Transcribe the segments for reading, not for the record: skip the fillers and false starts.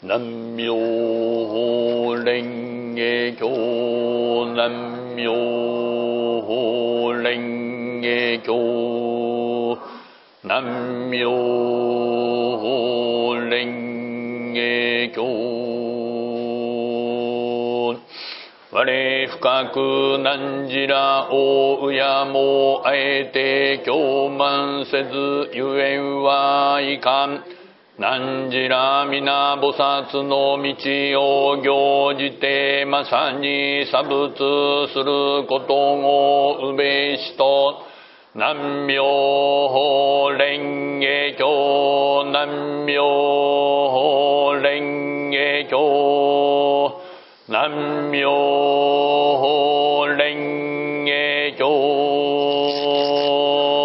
南無蓮華経南無蓮華経南無蓮華経我深く難じら大うやもあえて経満せずゆえんはいかんなんじら皆菩薩の道を行じてまさに作物することをうべしと南無蓮華経南無蓮華経南無蓮華経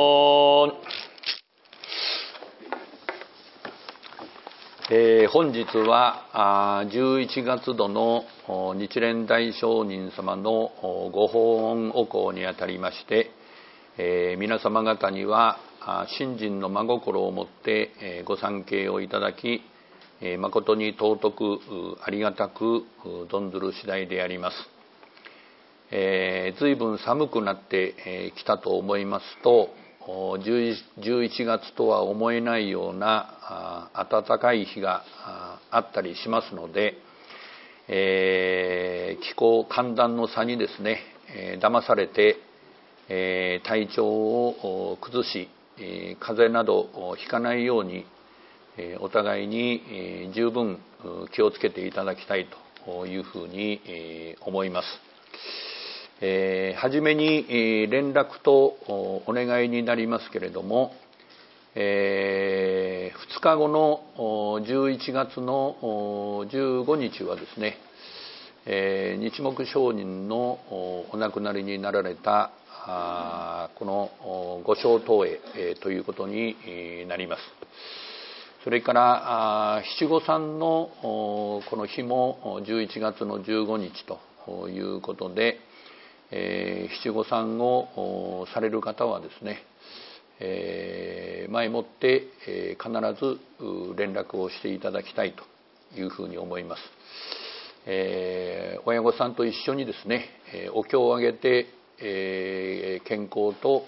本日は11月度の日蓮大聖人様のご法恩お講にあたりまして、皆様方には信心の真心をもってご参詣をいただき、誠に尊くありがたく存ずる次第であります。随分寒くなってきたと思いますと、11月とは思えないような暖かい日があったりしますので、気候寒暖の差にですね、騙されて体調を崩し、風邪などひかないようにお互いに十分気をつけていただきたいというふうに思います。はじめに連絡とお願いになりますけれども、2日後の11月の15日はですね、日目上人のお亡くなりになられたこの御正灯会ということになります。それから七五三のこの日も11月の15日ということで、七五三をされる方はですね、前もって必ず連絡をしていただきたいというふうに思います。親御さんと一緒にですね、お経をあげて健康と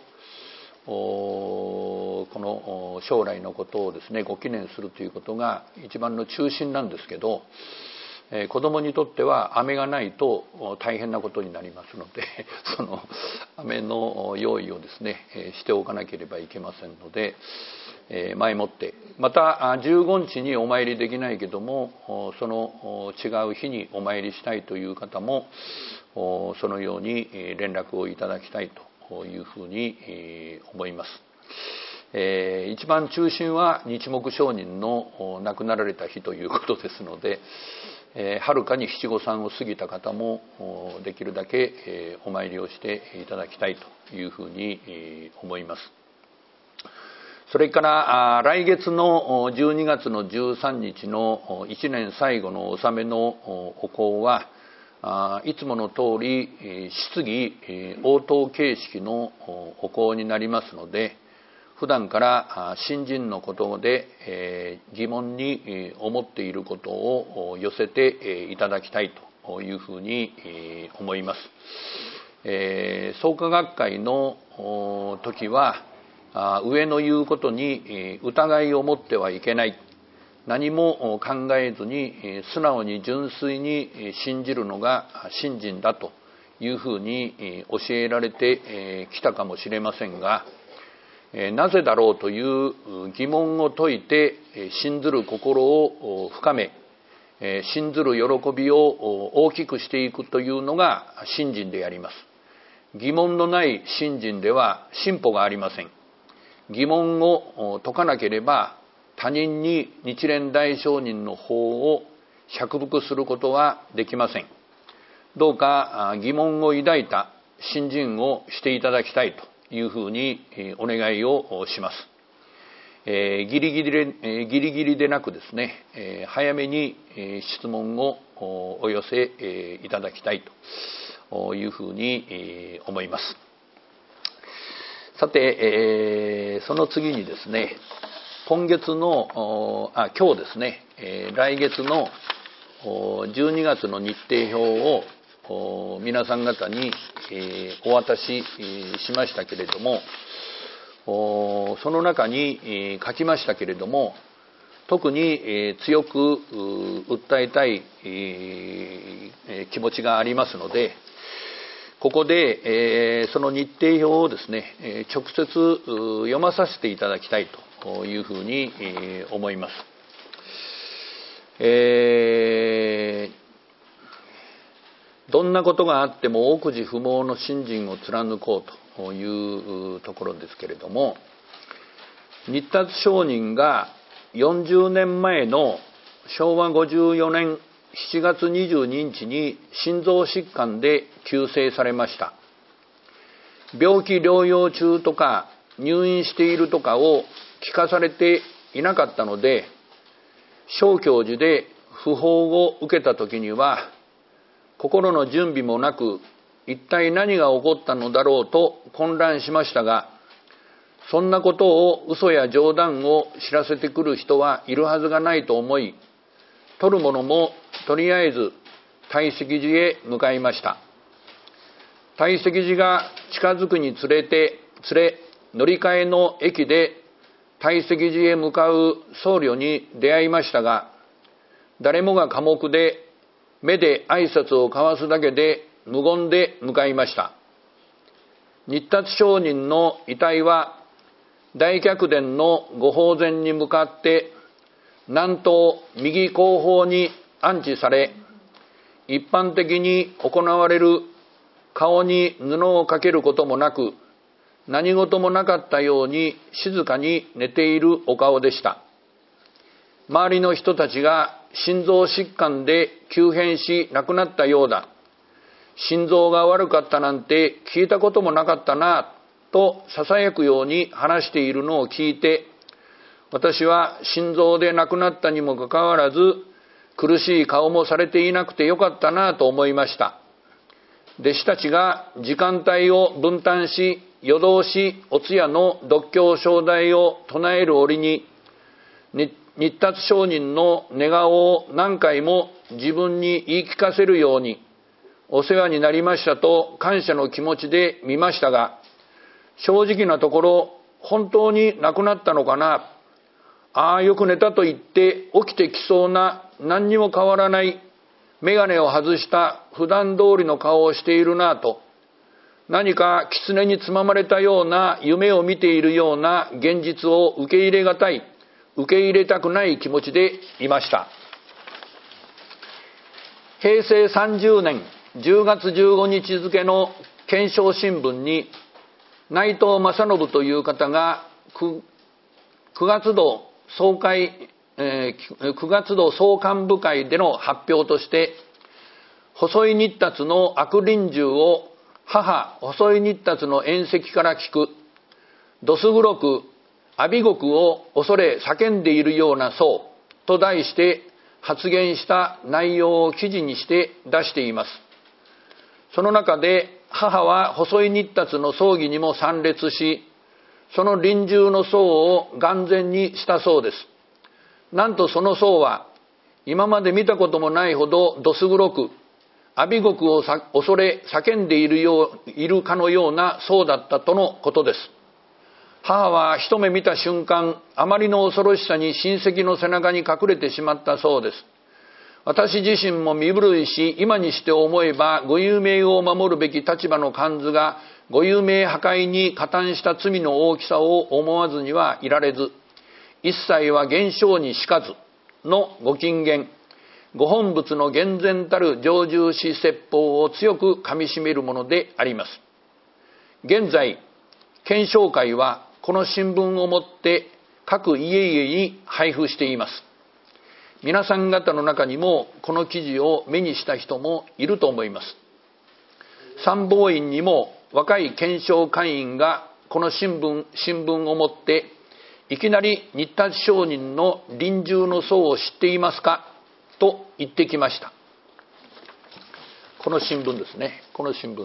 この将来のことをですねご記念するということが一番の中心なんですけど、子供にとっては飴がないと大変なことになりますので、その飴の用意をですねしておかなければいけませんので、前もってまた15日にお参りできないけどもその違う日にお参りしたいという方もそのように連絡をいただきたいというふうに思います。一番中心は日目上人の亡くなられた日ということですので、はるかに七五三を過ぎた方もできるだけお参りをしていただきたいというふうに思います。それから来月の12月の13日の1年最後の納めのお講はいつもの通り質疑応答形式のお講になりますので、普段から信心のことで疑問に思っていることを寄せていただきたいというふうに思います。創価学会の時は上の言うことに疑いを持ってはいけない、何も考えずに素直に純粋に信じるのが信心だというふうに教えられてきたかもしれませんが、なぜだろうという疑問を解いて信ずる心を深め、信ずる喜びを大きくしていくというのが信心であります。疑問のない信心では進歩がありません。疑問を解かなければ他人に日蓮大聖人の法を釈伏することはできません。どうか疑問を抱いた信心をしていただきたいというふうにお願いをします。ギリギリでなくですね、早めに質問をお寄せいただきたいというふうに思います。さて、その次にですね、 今月の今日ですね、来月の12月の日程表を皆さん方にお渡ししましたけれども、その中に書きましたけれども、特に強く訴えたい気持ちがありますので、ここでその日程表をですね、直接読まさせていただきたいというふうに思います。どんなことがあっても奥地不毛の信心を貫こうというところですけれども、日達上人が40年前の昭和54年7月22日に心臓疾患で急逝されました。病気療養中とか入院しているとかを聞かされていなかったので、小教授で訃報を受けた時には心の準備もなく、一体何が起こったのだろうと混乱しましたが、そんなことを嘘や冗談を知らせてくる人はいるはずがないと思い、取るものもとりあえず堆積寺へ向かいました。堆積寺が近づくにつれ乗り換えの駅で堆積寺へ向かう僧侶に出会いましたが、誰もが寡黙で目で挨拶を交わすだけで無言で向かいました。日達上人の遺体は大脚殿の御宝前に向かって南東右後方に安置され、一般的に行われる顔に布をかけることもなく、何事もなかったように静かに寝ているお顔でした。周りの人たちが心臓疾患で急変し亡くなったようだ、心臓が悪かったなんて聞いたこともなかったなと囁くように話しているのを聞いて、私は心臓で亡くなったにもかかわらず苦しい顔もされていなくてよかったなと思いました。弟子たちが時間帯を分担し、夜通しお通夜の読経唱題を唱える折に、日達上人の寝顔を何回も自分に言い聞かせるように、お世話になりましたと感謝の気持ちで見ましたが、正直なところ本当に亡くなったのかな、よく寝たと言って起きてきそうな何にも変わらない眼鏡を外した普段通りの顔をしているなと、何か狐につままれたような夢を見ているような現実を受け入れがたい、受け入れたくない気持ちでいました。平成30年10月15日付の検証新聞に、内藤正信という方が9月度総幹部会での発表として、細井日達の悪臨終を母細井日達の宴席から聞く、どす黒く阿鼻獄を恐れ叫んでいるような僧と題して発言した内容を記事にして出しています。その中で母は細井日達の葬儀にも参列し、その臨終の僧を眼前にしたそうです。なんとその僧は今まで見たこともないほどどす黒く阿鼻獄を恐れ叫んでいるかのような僧だったとのことです。母は一目見た瞬間、あまりの恐ろしさに親戚の背中に隠れてしまったそうです。私自身も身震いし、今にして思えばご有名を守るべき立場の官図がご有名破壊に加担した罪の大きさを思わずにはいられず、一切は現象にしかずのご金言、ご本仏の厳然たる常住し説法を強くかみしめるものであります。現在、検証会はこの新聞をもって各家々に配布しています。皆さん方の中にもこの記事を目にした人もいると思います。参謀院にも若い検証会員がこの新聞をもっていきなり日達上人の臨終の相を知っていますかと言ってきました。この新聞ですね。この新聞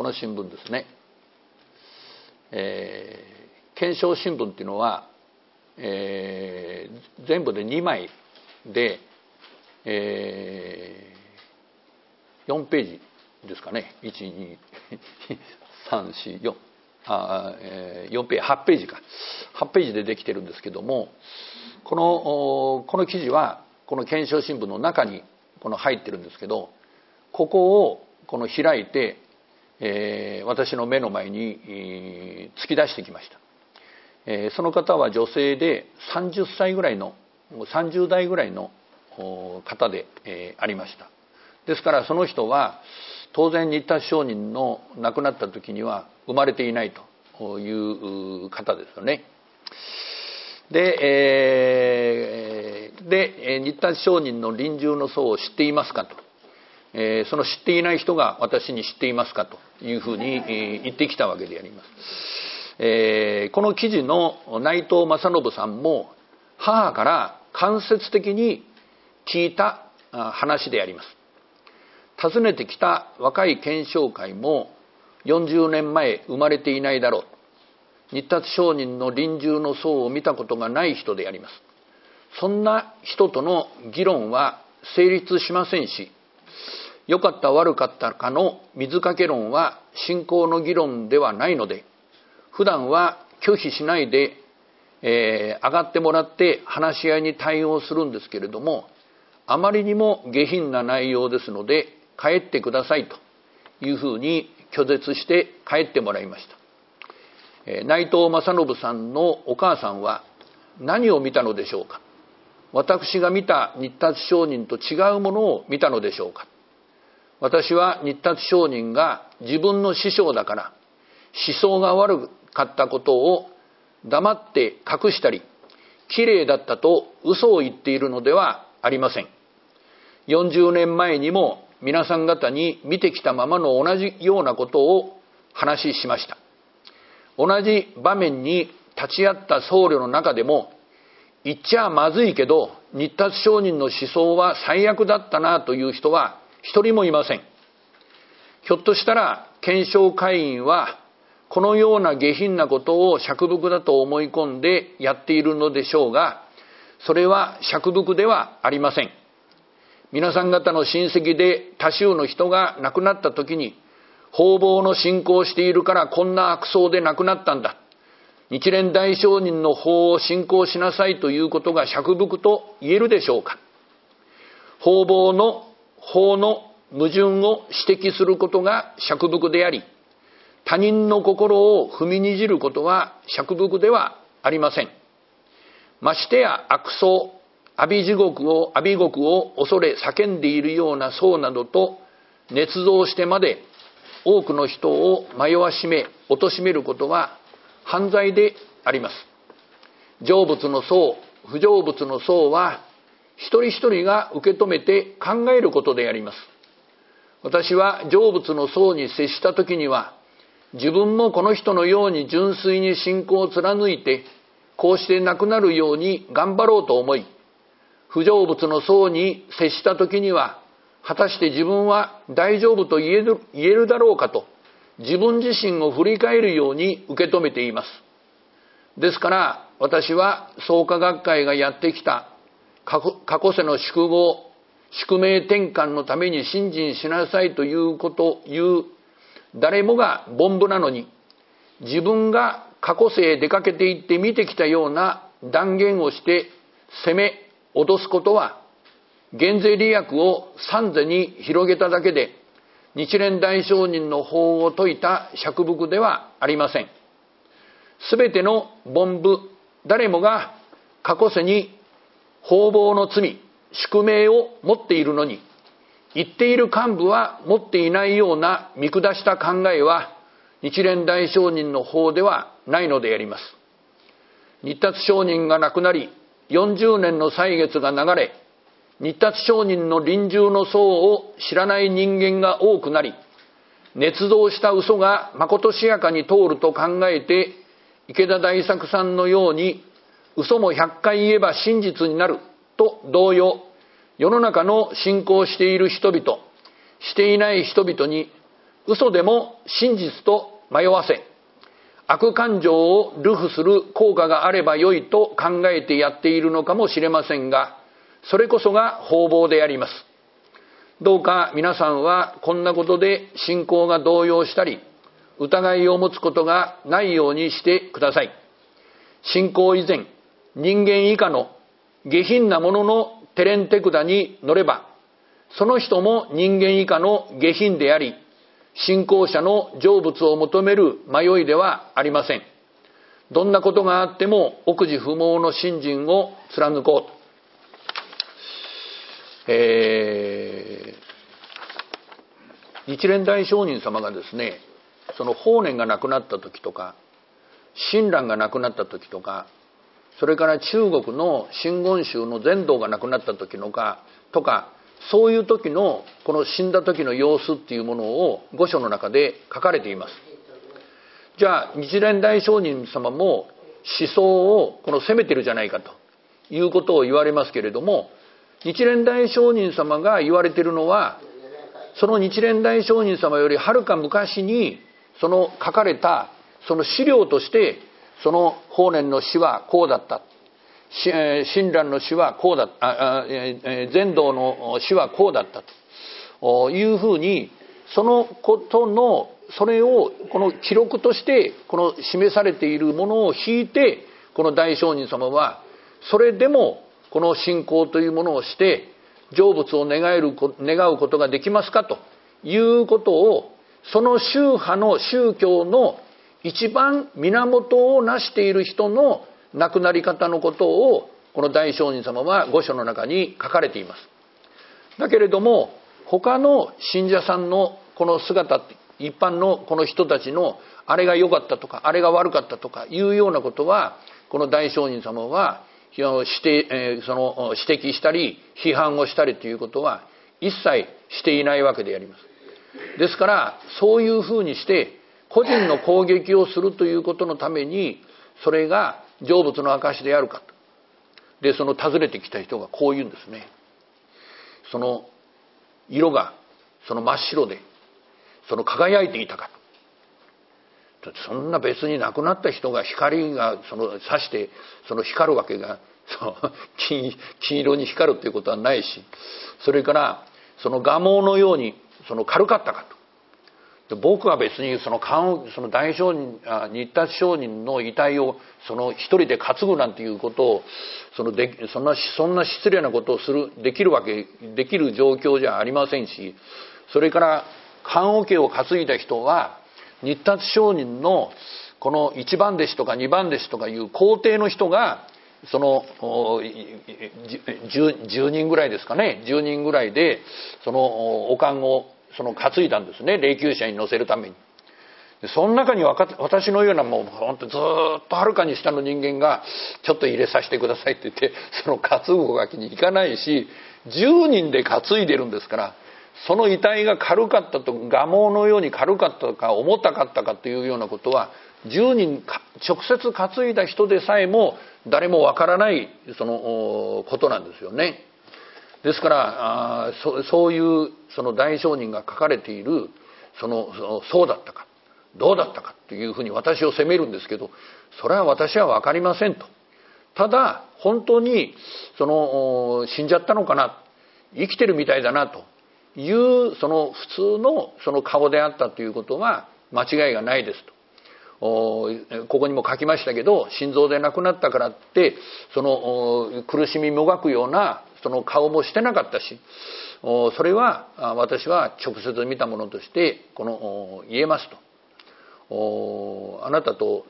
ですね。検証新聞っていうのは、 全部で2枚で、4ページですかね。1、2、3、4、4ページ、8ページか。8ページでできてるんですけども、この記事はこの検証新聞の中に入ってるんですけど、ここを開いて、私の目の前に突き出してきました。その方は女性で30歳ぐらいの30代ぐらいの方でありました。ですからその人は当然新田上人の亡くなった時には生まれていないという方ですよね。で、新田上人の臨終の相を知っていますかと、その知っていない人が私に知っていますかというふうに言ってきたわけであります。この記事の内藤正信さんも母から間接的に聞いた話であります。訪ねてきた若い検証会も40年前生まれていないだろう。新田上人の臨終の相を見たことがない人であります。そんな人との議論は成立しませんし、良かった悪かったかの水かけ論は信仰の議論ではないので、普段は拒否しないで、上がってもらって話し合いに対応するんですけれども、あまりにも下品な内容ですので帰ってくださいというふうに拒絶して帰ってもらいました。内藤正信さんのお母さんは何を見たのでしょうか。私が見た新田上人と違うものを見たのでしょうか。私は新田上人が自分の師匠だから思想が悪かったことを黙って隠したり、きれいだったと嘘を言っているのではありません。40年前にも皆さん方に見てきたままの同じようなことを話しました。同じ場面に立ち会った僧侶の中でも、言っちゃまずいけど新田上人の思想は最悪だったなという人は一人もいません。ひょっとしたら検証会員はこのような下品なことを釈伏だと思い込んでやっているのでしょうが、それは釈伏ではありません。皆さん方の親戚で多数の人が亡くなった時に、方々の信仰をしているからこんな悪相で亡くなったんだ、日蓮大聖人の法を信仰しなさいということが釈伏と言えるでしょうか。方々の法の矛盾を指摘することが釈伏であり、他人の心を踏みにじることは釈伏ではありません。ましてや悪僧、阿鼻地獄を恐れ叫んでいるような僧などと捏造してまで多くの人を迷わしめ貶めることは犯罪であります。成仏の僧、不成仏の僧は一人一人が受け止めて考えることであります。私は成仏の僧に接した時には、自分もこの人のように純粋に信仰を貫いてこうして亡くなるように頑張ろうと思い、不成仏の僧に接した時には、果たして自分は大丈夫と言えるだろうかと自分自身を振り返るように受け止めています。ですから私は創価学会がやってきた過去世の宿命転換のために信心しなさいということを言う誰もが凡夫なのに、自分が過去世へ出かけていって見てきたような断言をして責め脅すことは、減税利益を三世に広げただけで日蓮大聖人の法を説いた釈伏ではありません。すべての凡夫誰もが過去世に方々の罪宿命を持っているのに、言っている幹部は持っていないような見下した考えは日蓮大聖人の法ではないのであります。日達上人が亡くなり40年の歳月が流れ、日達上人の臨終の相を知らない人間が多くなり、捏造した嘘がまことしやかに通ると考えて、池田大作さんのように嘘も100回言えば真実になると同様、世の中の信仰している人々、していない人々に嘘でも真実と迷わせ、 悪感情を流布する効果があればよいと考えてやっているのかもしれませんが、それこそが方々であります。どうか皆さんはこんなことで信仰が動揺したり、疑いを持つことがないようにしてください。信仰以前、人間以下の下品なものの手練手管に乗れば、その人も人間以下の下品であり、信仰者の成仏を求める迷いではありません。どんなことがあっても奥地不毛の信心を貫こうと。日蓮大聖人様がですね、その法然が亡くなった時とか、親鸞が亡くなった時とか、それから中国の真言宗の禅道が亡くなった時のかとか、そういう時のこの死んだ時の様子っていうものを御書の中で書かれています。じゃあ日蓮大聖人様も思想をこの責めてるじゃないかということを言われますけれども、日蓮大聖人様が言われているのは、その日蓮大聖人様よりはるか昔にその書かれたその資料として、その法然の死はこうだった、親鸞の死はこうだった、禅道の死はこうだったというふうに、そのことのそれをこの記録としてこの示されているものを引いて、この大聖人様はそれでもこの信仰というものをして成仏を願うことができますかということを、その宗派の宗教の一番源を成している人の亡くなり方のことをこの大聖人様は御書の中に書かれています。だけれども他の信者さんのこの姿、一般のこの人たちのあれが良かったとかあれが悪かったとかいうようなことは、この大聖人様は指摘したり批判をしたりということは一切していないわけであります。ですからそういうふうにして個人の攻撃をするということのために、それが成仏の証であるかと。でその訪ねてきた人がこう言うんですね。その色がその真っ白でその輝いていたかと。そんな別に亡くなった人が光がその差してその光るわけが、金色に光るということはないし、それからその蒲生のようにその軽かったかと。僕は別にその大聖人日達聖人の遺体をその一人で担ぐなんていうことをそんな失礼なことをできる状況じゃありませんし、それから棺桶を担いだ人は日達聖人のこの一番弟子とか二番弟子とかいう皇帝の人がその10人ぐらいですかね、10人ぐらいでそのお棺をその担いだんですね、霊柩車に乗せるために。その中に私のようなもう本当ずっとはるかに下の人間がちょっと入れさせてくださいって言ってその担ぐわけにいかないし、10人で担いでるんですから、その遺体が軽かったと蒲生のように軽かったか重たかったかというようなことは10人直接担いだ人でさえも誰もわからないそのことなんですよね。ですからそういうその大聖人が書かれているそうだったかどうだったかというふうに私を責めるんですけど、それは私は分かりませんと。ただ本当に死んじゃったのかな、生きてるみたいだなというその普通のその顔であったということは間違いがないですと。ここにも書きましたけど、心臓で亡くなったからってその苦しみもがくようなその顔もしてなかったし、それは私は直接見たものとして言えますと。あなたと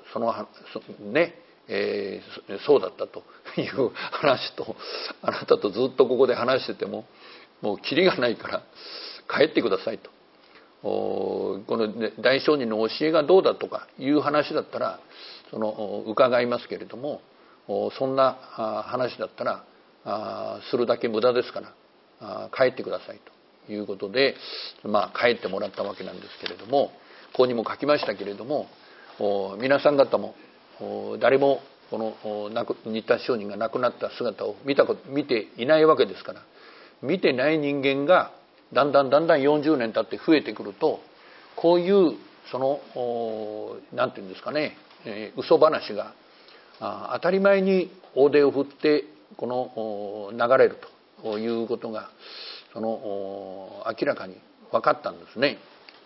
そうだったという話と、あなたとずっとここで話しててももうキリがないから帰ってくださいと。この大聖人の教えがどうだとかいう話だったら伺いますけれども、そんな話だったらするだけ無駄ですから帰ってくださいということで、帰ってもらったわけなんですけれども、ここにも書きましたけれども、皆さん方も誰もこの日達聖人が亡くなった姿を見ていないわけですから、見てない人間がだんだん40年経って増えてくると、こういうなんていうんですかね、 嘘話が当たり前に大手を振ってこの流れるということが明らかに分かったんですね。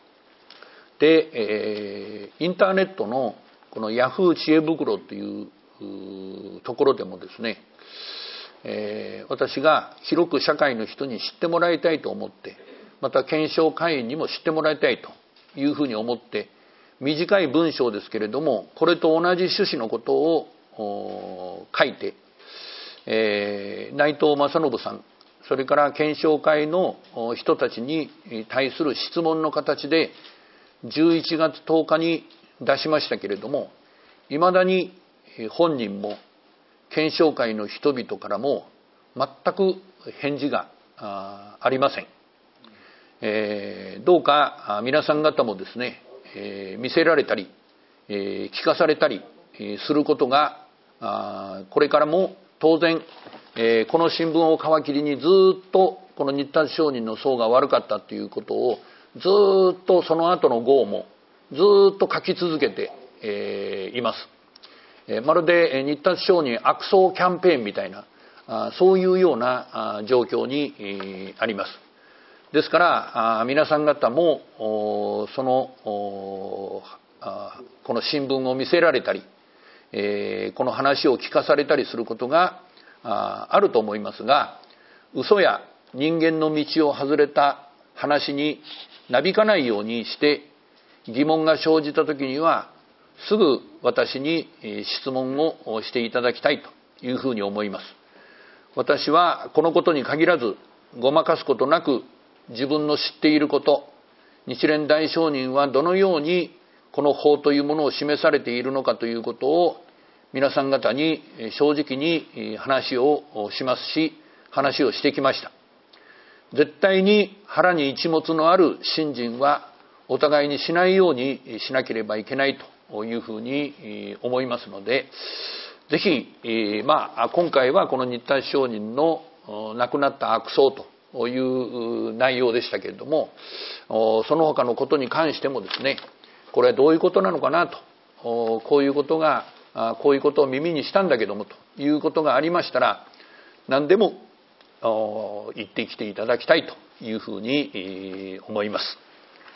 で、インターネットのこのヤフー知恵袋というところでもですね、私が広く社会の人に知ってもらいたいと思って、また検証会員にも知ってもらいたいというふうに思って、短い文章ですけれどもこれと同じ趣旨のことを書いて、内藤正信さん、それから検証会の人たちに対する質問の形で11月10日に出しましたけれども、いまだに本人も検証会の人々からも全く返事がありません。どうか皆さん方もですね、見せられたり聞かされたりすることがこれからも当然この新聞を皮切りにずっとこの日達商人の層が悪かったということをずっとその後の号もずっと書き続けています。まるで日達商人悪党キャンペーンみたいなそういうような状況にあります。ですから皆さん方もこの新聞を見せられたりこの話を聞かされたりすることがあると思いますが、嘘や人間の道を外れた話になびかないようにして疑問が生じた時にはすぐ私に質問をしていただきたいというふうに思います。私はこのことに限らずごまかすことなく自分の知っていること、日蓮大聖人はどのようにこの法というものを示されているのかということを皆さん方に正直に話をしますし、話をしてきました。絶対に腹に一物のある信心はお互いにしないようにしなければいけないというふうに思いますので、ぜひ、今回はこの日達聖人の亡くなった悪僧という内容でしたけれども、その他のことに関してもですね、これはどういうことなのかなと、こういうことを耳にしたんだけどもということがありましたら、何でも言ってきていただきたいというふうに思います。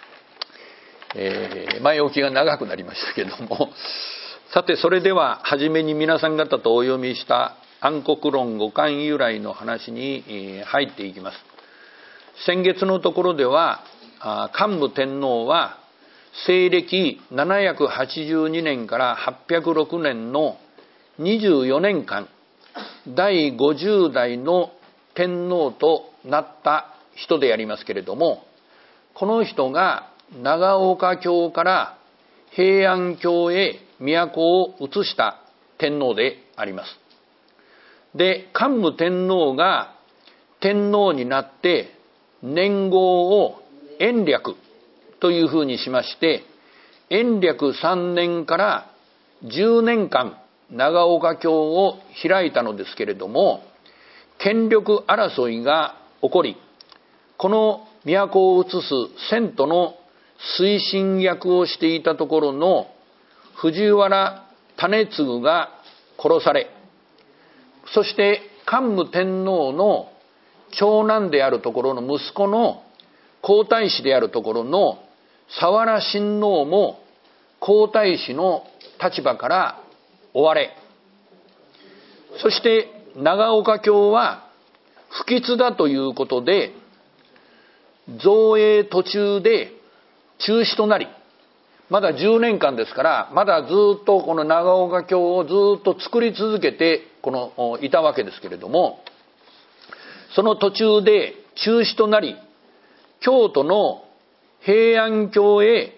前置きが長くなりましたけれども、さてそれでは初めに皆さん方とお読みした暗黒論五巻由来の話に入っていきます。先月のところでは桓武天皇は西暦782年から806年の24年間第50代の天皇となった人でありますけれども、この人が長岡京から平安京へ都を移した天皇であります。で、桓武天皇が天皇になって年号を延暦というふうにしまして、延暦3年から10年間長岡京を開いたのですけれども、権力争いが起こり、この都を移す遷都の推進役をしていたところの藤原種継が殺され、そして桓武天皇の長男であるところの息子の皇太子であるところの佐原親王も皇太子の立場から追われ、そして長岡京は不吉だということで造営途中で中止となり、まだ10年間ですから、まだずっとこの長岡京をずっと作り続けていたわけですけれども、その途中で中止となり、京都の平安京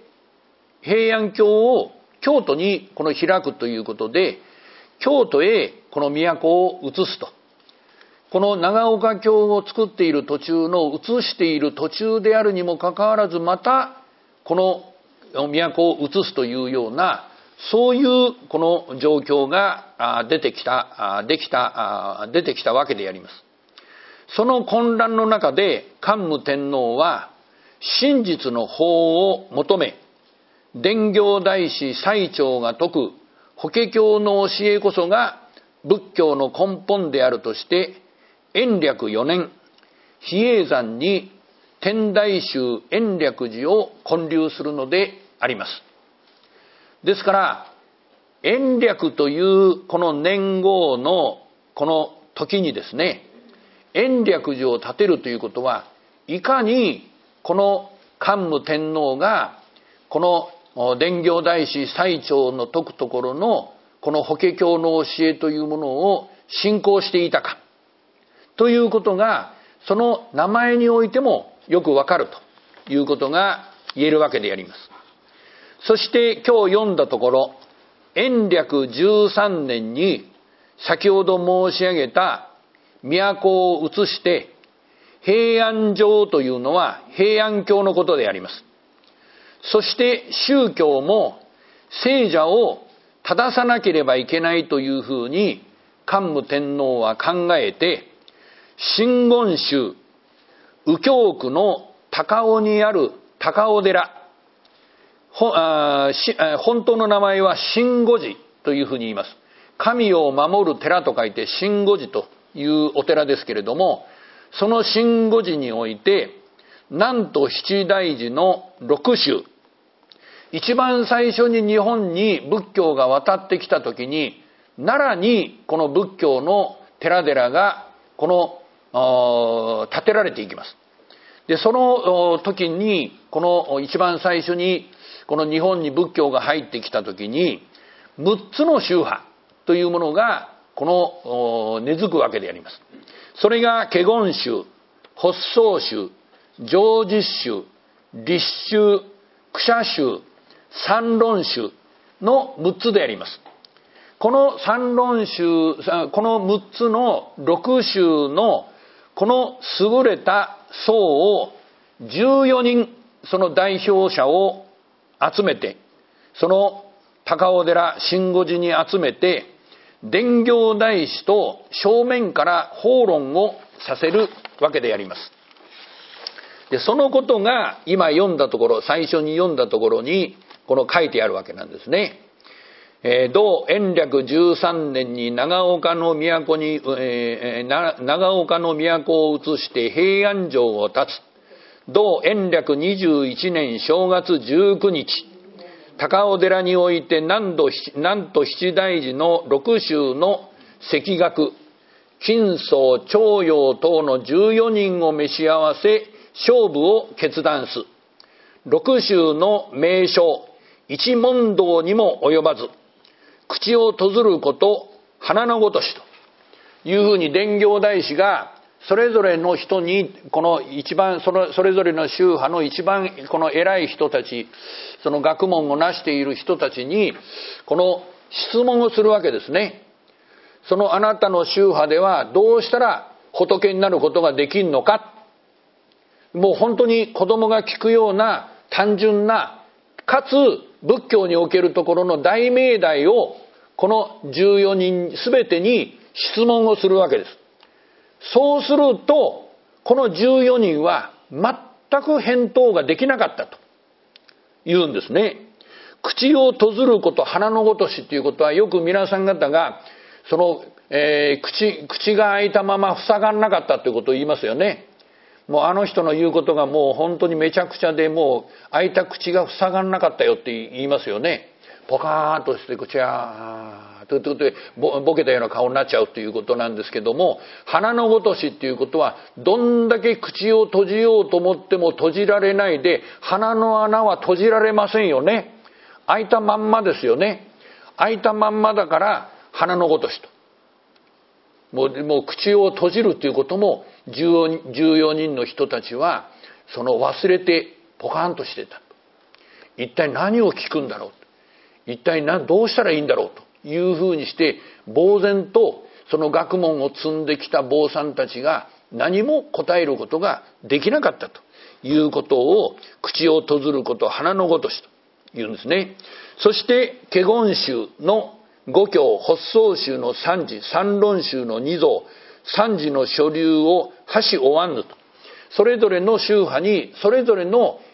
を京都に開くということで、京都へこの都を移すと。この長岡京を作っている途中の移している途中であるにもかかわらず、またこの都を移すというような、そういうこの状況が出てきたわけであります。その混乱の中で桓武天皇は真実の法を求め、伝行大師最澄が説く法華経の教えこそが仏教の根本であるとして、延暦4年、比叡山に天台宗延暦寺を建立するのであります。ですから、延暦というこの年号のこの時にですね、延暦寺を建てるということは、いかにこの桓武天皇がこの伝教大師最澄の説くところのこの法華経の教えというものを信仰していたかということが、その名前においてもよくわかるということが言えるわけであります。そして今日読んだところ、延暦13年に先ほど申し上げた都を移して平安城というのは平安京のことであります。そして宗教も聖者を正さなければいけないというふうに桓武天皇は考えて、真言宗右京区の高尾にある高尾寺、本当の名前は真語寺というふうに言います。神を守る寺と書いて真語寺というお寺ですけれども、その真語寺において、なんと七大寺の六宗、一番最初に日本に仏教が渡ってきた時に、奈良にこの仏教の寺々が建てられていきます。で、その時にこの一番最初にこの日本に仏教が入ってきた時に、6つの宗派というものが根付くわけであります。それが華厳宗、発想宗、上実宗、立宗、苦車宗、三論宗の6つであります。この三論宗、この6つの6宗のこの優れた僧を14人、その代表者を集めて、その高尾寺真語寺に集めて、伝教大師と正面から討論をさせるわけであります。で、そのことが今読んだところ、最初に読んだところに書いてあるわけなんですね。同延暦13年に長岡の都を移して平安城を建つ。同延暦21年正月19日、高尾寺においてなんと七大寺の六宗の石学、金宗長陽等の14人を召し合わせ勝負を決断す。六宗の名称、一問答にも及ばず、口を閉ずること、花のごとしというふうに伝教大師がそれぞれの人に、この一番それぞれの宗派の一番この偉い人たち、その学問を成している人たちにこの質問をするわけですね。そのあなたの宗派ではどうしたら仏になることができるのか。もう本当に子供が聞くような単純な、かつ仏教におけるところの大命題をこの14人全てに質問をするわけです。そうするとこの14人は全く返答ができなかったと言うんですね。口を閉ずること、花のごとしということは、よく皆さん方が口が開いたまま塞がんなかったということを言いますよね。もうあの人の言うことがもう本当にめちゃくちゃで、もう開いた口が塞がんなかったよって言いますよね。ポカーンとして口がボケたような顔になっちゃうということなんですけども、花のごとしっていうことは、どんだけ口を閉じようと思っても閉じられないで、鼻の穴は閉じられませんよね。開いたまんまですよね。開いたまんまだから花のごとしと。もう口を閉じるということも14人の人たちは忘れてポカーンとしてた。一体何を聞くんだろう、一体どうしたらいいんだろうというふうにして、呆然とその学問を積んできた坊さんたちが何も答えることができなかったということを、口を閉ずることを花のごとしと言うんですね。そして華厳宗の五教、発想宗の三次、三論宗の二蔵、三次の所流を箸おわんぬと、それぞれの宗派にそれぞれの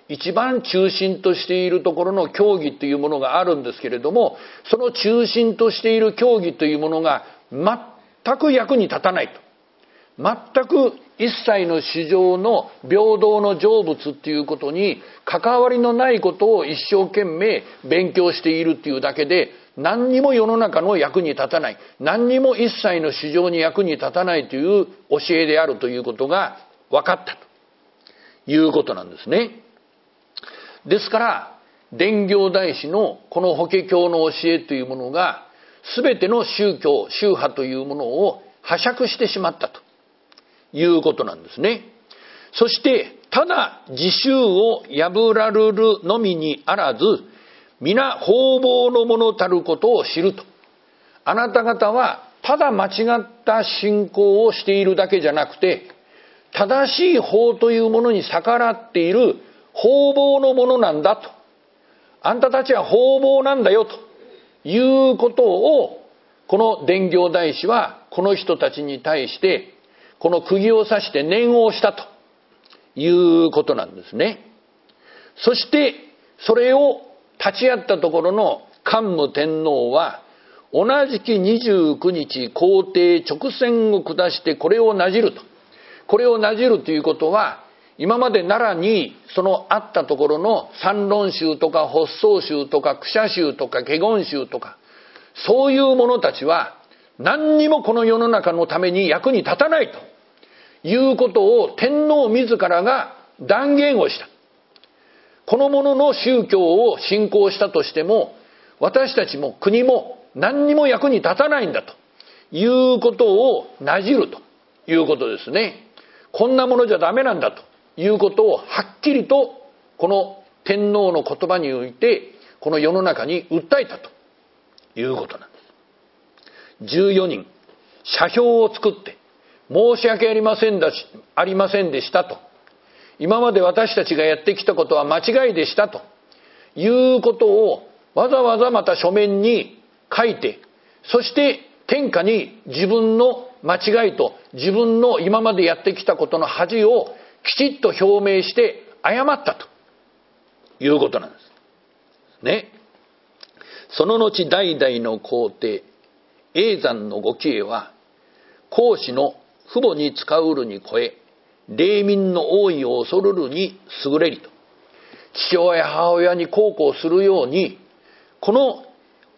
一番中心としているところの教義というものがあるんですけれども、その中心としている教義というものが全く役に立たないと。全く一切の市場の平等の成仏っていうことに関わりのないことを一生懸命勉強しているっていうだけで、何にも世の中の役に立たない、何にも一切の市場に役に立たないという教えであるということが分かったということなんですね。ですから伝教大師のこの法華経の教えというものが全ての宗教宗派というものを拝借してしまったということなんですね。そしてただ自宗を破らるるのみにあらず、皆方々のものたることを知ると。あなた方はただ間違った信仰をしているだけじゃなくて、正しい法というものに逆らっている方々のものなんだと。あんたたちは方々なんだよということを、この伝教大師はこの人たちに対してこの釘を刺して念をしたということなんですね。そしてそれを立ち会ったところの桓武天皇は、同じき29日皇帝直線を下してこれをなじると。これをなじるということは、今まで奈良にそのあったところの三論宗とか発想宗とか苦者宗とか華厳宗とか、そういう者たちは何にもこの世の中のために役に立たないということを天皇自らが断言をした。この者の宗教を信仰したとしても、私たちも国も何にも役に立たないんだということをなじるということですね。こんなものじゃダメなんだということをはっきりとこの天皇の言葉においてこの世の中に訴えたということなんです。14人社表を作って申し訳ありませんでしたと、今まで私たちがやってきたことは間違いでしたということをわざわざまた書面に書いて、そして天下に自分の間違いと自分の今までやってきたことの恥をきちっと表明して謝ったということなんですね。その後代々の皇帝叡山のご帰依は、孔子の父母に使うるに超え霊民の王位を恐るるに優れりと。父親母親に孝行するように、この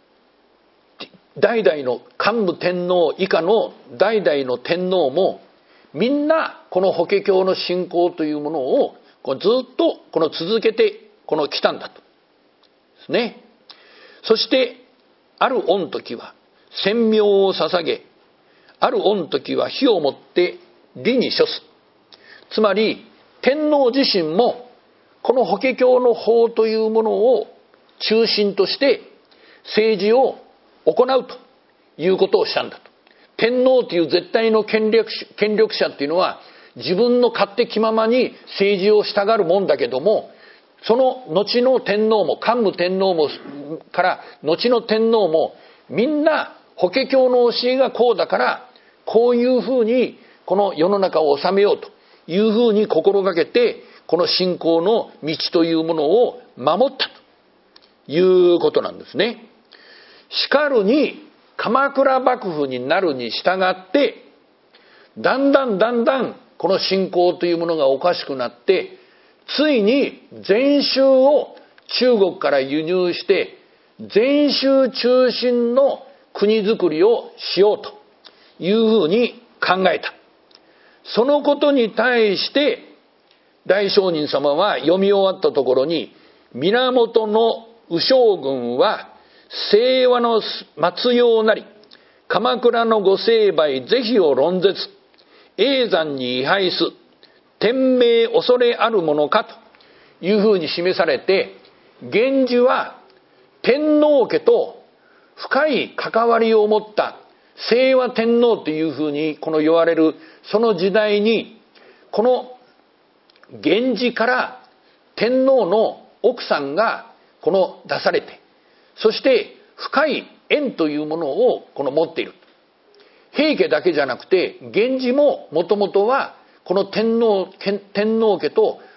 代々の桓武天皇以下の代々の天皇もみんなこの法華経の信仰というものをずっと続けて来たんだとですね。そしてある御時は宣明を捧げ、ある御時は火をもって理に処す。つまり天皇自身もこの法華経の法というものを中心として政治を行うということをしたんだと。天皇という絶対の権力者っていうのは自分の勝手気ままに政治をしたがるもんだけども、その後の天皇も桓武天皇もから後の天皇もみんな法華経の教えがこうだからこういうふうにこの世の中を治めようというふうに心がけて、この信仰の道というものを守ったということなんですね。しかるに鎌倉幕府になるに従って、だんだんこの信仰というものがおかしくなって、ついに禅宗を中国から輸入して禅宗中心の国づくりをしようというふうに考えた。そのことに対して大聖人様は読み終わったところに、源の右将軍は清和の末用なり、鎌倉のご成敗是非を論絶、叡山に位牌す、天命恐れあるものかというふうに示されて、源氏は天皇家と深い関わりを持った清和天皇というふうに言われるその時代に、この源氏から天皇の奥さんが出されて、そして深い縁というものを持っている。平家だけじゃなくて源氏ももともとはこの天皇家と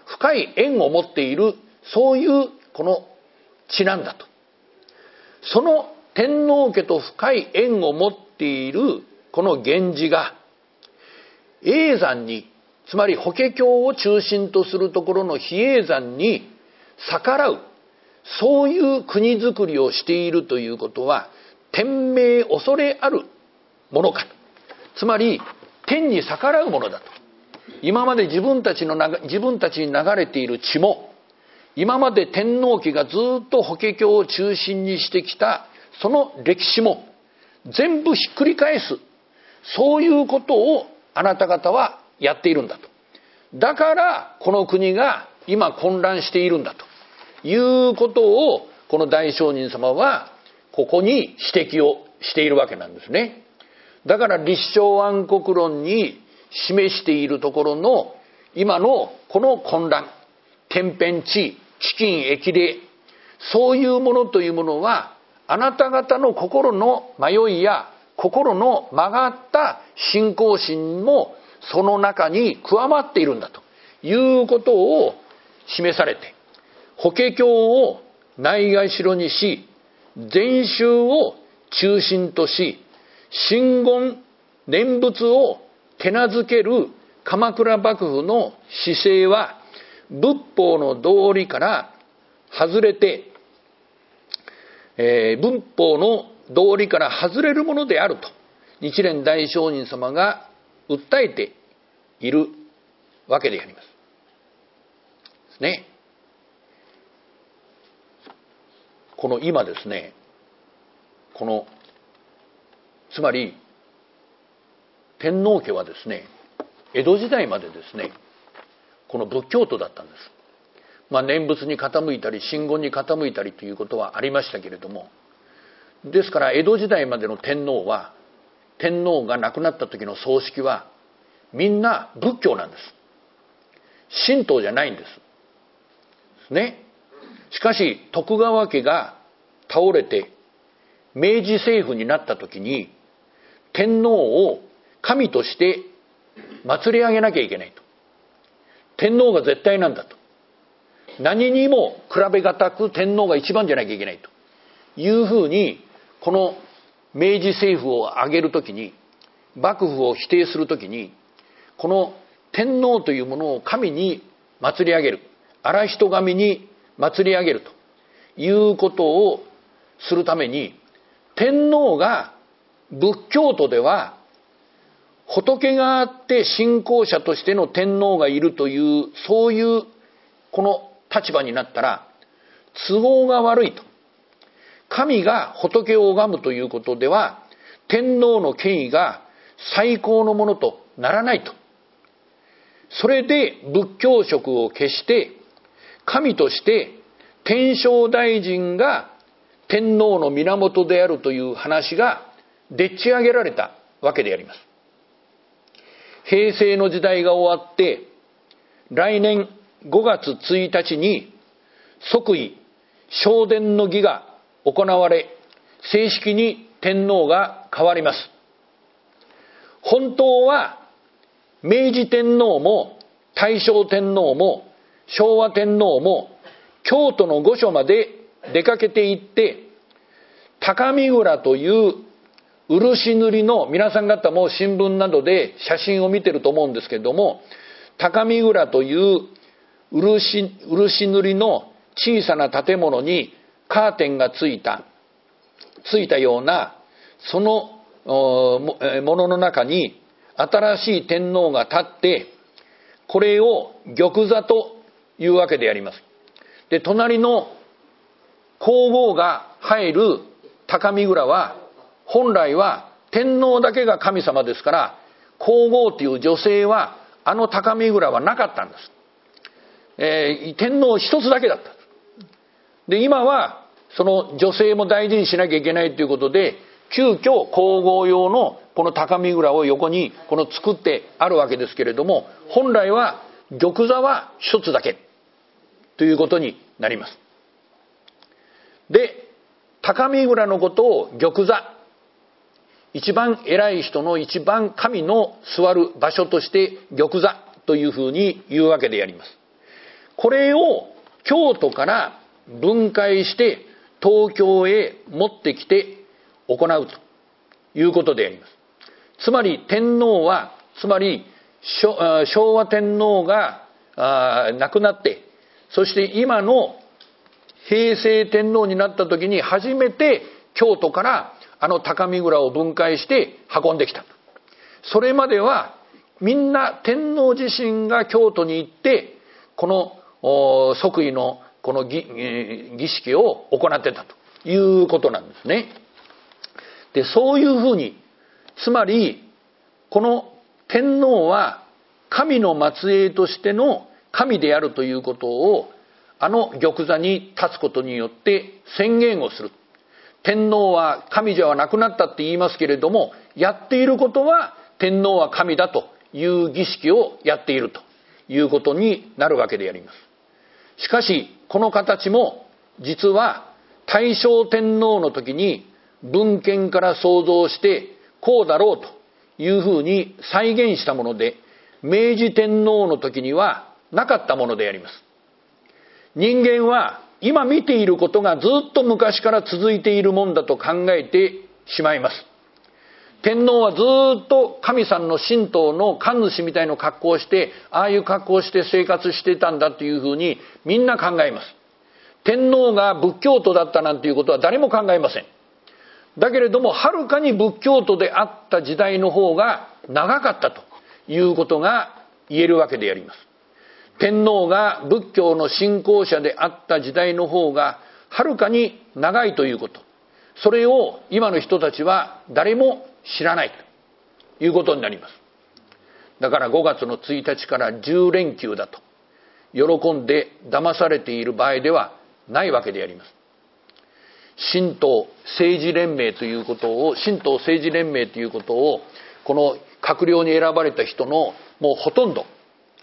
深い縁を持っている、そういうこの地なんだと。その天皇家と深い縁を持っているこの源氏が叡山に、つまり法華経を中心とするところの比叡山に逆らう、そういう国づくりをしているということは、天命恐れあるものかと。つまり天に逆らうものだと。今まで自分たちに流れている血も、今まで天皇家がずっと法華経を中心にしてきたその歴史も全部ひっくり返す、そういうことをあなた方はやっているんだと。だからこの国が今混乱しているんだということを、この大聖人様はここに指摘をしているわけなんですね。だから立正安国論に示しているところの今のこの混乱、天変地異、飢饉疫霊、そういうものというものは、あなた方の心の迷いや心の曲がった信仰心もその中に加わっているんだということを示されて、法華経をないがしろにし、禅宗を中心とし、真言念仏を手なずける鎌倉幕府の姿勢は、仏法の道理から外れて、仏法の道理から外れるものであると日蓮大聖人様が訴えているわけであります。ですね。この今ですね、つまり天皇家はですね、江戸時代までですね、この仏教徒だったんです。念仏に傾いたり真言に傾いたりということはありましたけれども、ですから江戸時代までの天皇は、天皇が亡くなった時の葬式はみんな仏教なんです。神道じゃないんですね。しかし徳川家が倒れて明治政府になった時に、天皇を神として祀り上げなきゃいけないと。天皇が絶対なんだと。何にも比べがたく天皇が一番じゃなきゃいけないというふうに、この明治政府を挙げるときに、幕府を否定するときに、この天皇というものを神に祀り上げる、荒人神に祀り上げるということをするために、天皇が仏教徒では仏があって信仰者としての天皇がいるという、そういうこの立場になったら都合が悪いと。神が仏を拝むということでは天皇の権威が最高のものとならないと。それで仏教色を消して神として天正大臣が天皇の源であるという話がでっち上げられたわけであります。平成の時代が終わって来年5月1日に即位正殿の儀が行われ、正式に天皇が変わります。本当は明治天皇も大正天皇も昭和天皇も京都の御所まで出かけて行って、高見蔵という漆塗りの、皆さん方も新聞などで写真を見てると思うんですけれども、高見蔵という漆塗りの小さな建物にカーテンがついたような、そのものの中に新しい天皇が立って、これを玉座というわけであります。で、隣の皇后が入る高見蔵は、本来は天皇だけが神様ですから、皇后という女性はあの高見蔵はなかったんです。天皇一つだけだった。で、今はその女性も大事にしなきゃいけないということで、急遽皇后用のこの高見蔵を横に作ってあるわけですけれども、本来は玉座は一つだけということになります。で、高見蔵のことを玉座、一番偉い人の一番神の座る場所として玉座というふうに言うわけであります。 これを京都から分解して東京へ持ってきて行うということであります。つまり昭和天皇が亡くなって、そして今の平成天皇になった時に初めて京都から高見蔵を分解して運んできた。それまではみんな天皇自身が京都に行ってこの即位のこの儀式を行ってたということなんですね。で、そういうふうに、つまりこの天皇は神の末裔としての神であるということを玉座に立つことによって宣言をする。天皇は神じゃなくなったって言いますけれども、やっていることは天皇は神だという儀式をやっているということになるわけであります。しかしこの形も実は大正天皇の時に文献から想像してこうだろうというふうに再現したもので、明治天皇の時にはなかったものであります。人間は今見ていることがずっと昔から続いているもんだと考えてしまいます。天皇はずっと神さんの神道の神主みたいな格好をして、ああいう格好をして生活してたんだというふうにみんな考えます。天皇が仏教徒だったなんていうことは誰も考えません。だけれどもはるかに仏教徒であった時代の方が長かったということが言えるわけであります。天皇が仏教の信仰者であった時代の方がはるかに長いということ、それを今の人たちは誰も知らないということになります。だから5月の1日から10連休だと喜んで騙されている場合ではないわけであります。神道政治連盟ということをこの閣僚に選ばれた人のもうほとんど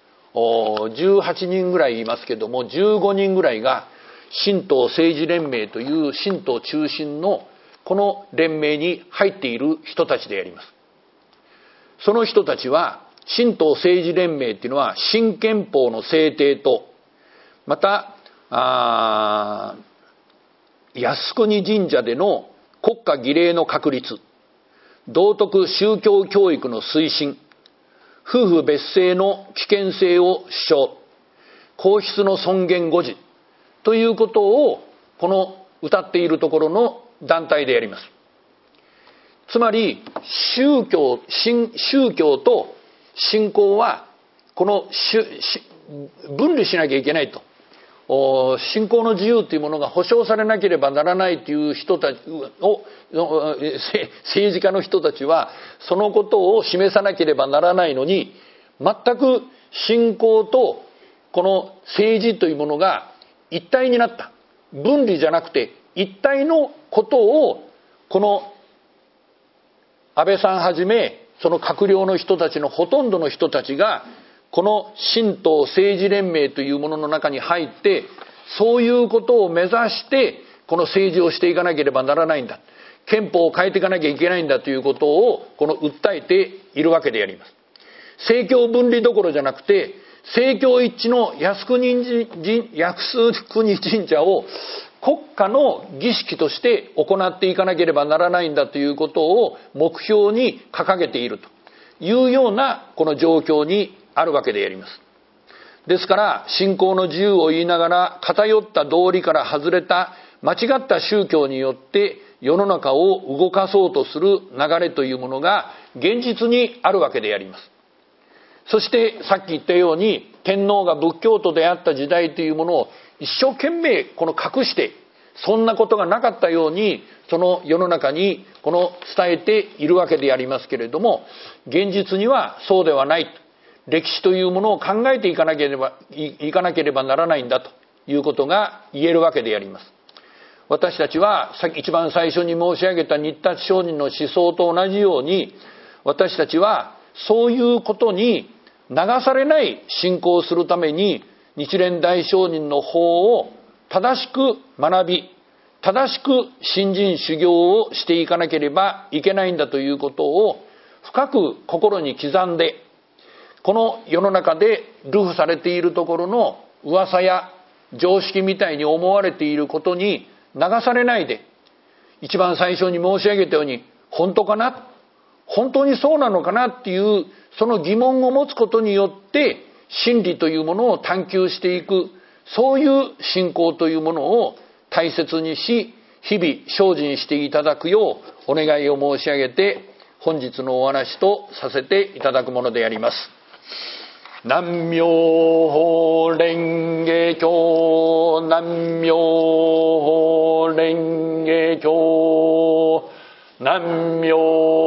18人ぐらいいますけども、15人ぐらいが神道政治連盟という神道中心のこの連盟に入っている人たちであります。その人たちは神道政治連盟っていうのは新憲法の制定と、また靖国神社での国家儀礼の確立、道徳宗教教育の推進、夫婦別姓の危険性を主張、皇室の尊厳護持ということをこの謳っているところの団体であります。つまり宗教と信仰はこの分離しなきゃいけないと、信仰の自由というものが保障されなければならないという人たちを政治家の人たちはそのことを示さなければならないのに、全く信仰とこの政治というものが一体になった、分離じゃなくて一体のことをこの安倍さんはじめその閣僚の人たちのほとんどの人たちがこの神道政治連盟というものの中に入って、そういうことを目指してこの政治をしていかなければならないんだ、憲法を変えていかなきゃいけないんだということをこの訴えているわけであります。政教分離どころじゃなくて、政教一致の靖国神社を国家の儀式として行っていかなければならないんだということを目標に掲げているというようなこの状況にあるわけであります。ですから信仰の自由を言いながら偏った道理から外れた間違った宗教によって世の中を動かそうとする流れというものが現実にあるわけであります。そしてさっき言ったように天皇が仏教徒であった時代というものを一生懸命この隠して、そんなことがなかったようにその世の中にこの伝えているわけでありますけれども、現実にはそうではない。歴史というものを考えていかなければならないんだということが言えるわけであります。私たちは一番最初に申し上げた日達上人の思想と同じように、私たちはそういうことに流されない信仰をするために日蓮大聖人の法を正しく学び、正しく信心修行をしていかなければいけないんだということを深く心に刻んで、この世の中で流布されているところの噂や常識みたいに思われていることに流されないで、一番最初に申し上げたように、本当かな、本当にそうなのかなっていうその疑問を持つことによって真理というものを探求していく、そういう信仰というものを大切にし、日々精進していただくようお願いを申し上げて、本日のお話とさせていただくものであります。南無蓮華経、南無蓮華経、南無